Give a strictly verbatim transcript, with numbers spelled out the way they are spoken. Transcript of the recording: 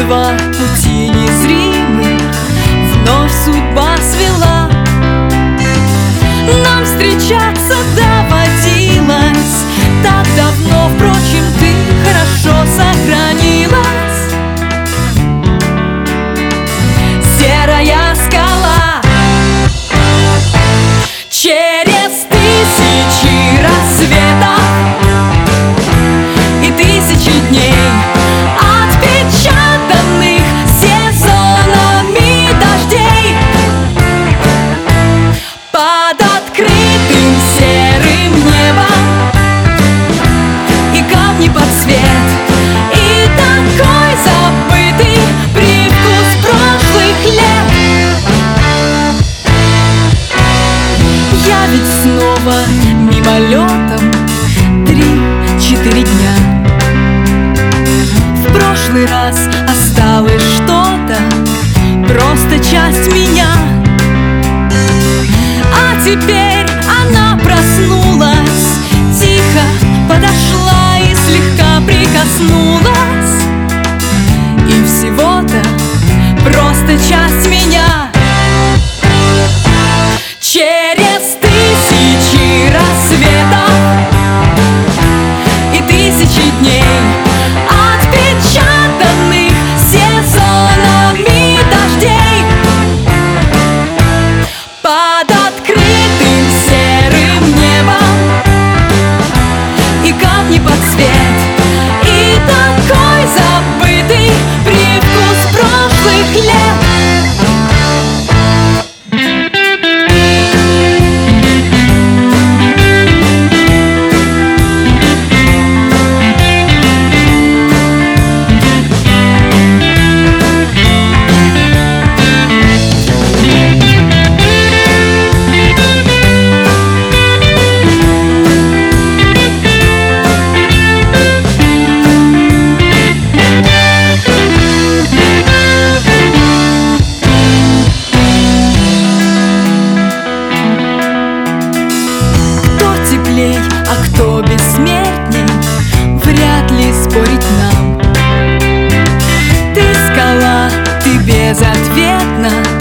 два пути незримых вновь судьба свела. Нам встречаться доводилось так давно, впрочем, ты хорошо сохранилась. Серая скала через тысячи рассветов и тысячи дней, отпечатанных сезонами дождей. Под открытым серым небом и камни под свет, и такой забытый привкус прошлых лет. Я ведь снова мимолетом три-четыре дня. В прошлый раз осталось что-то, просто часть меня. А теперь она проснулась, тихо подошла и слегка прикоснулась. И всего-то просто часть меня. Через тысячи рассветов и тысячи дней, отпечатанных сезонами дождей. Под открытым серым небом и камни под цвет, и такой забытый привкус прошлых лет. А кто бессмертней, вряд ли спорить нам. Ты скала, ты безответна,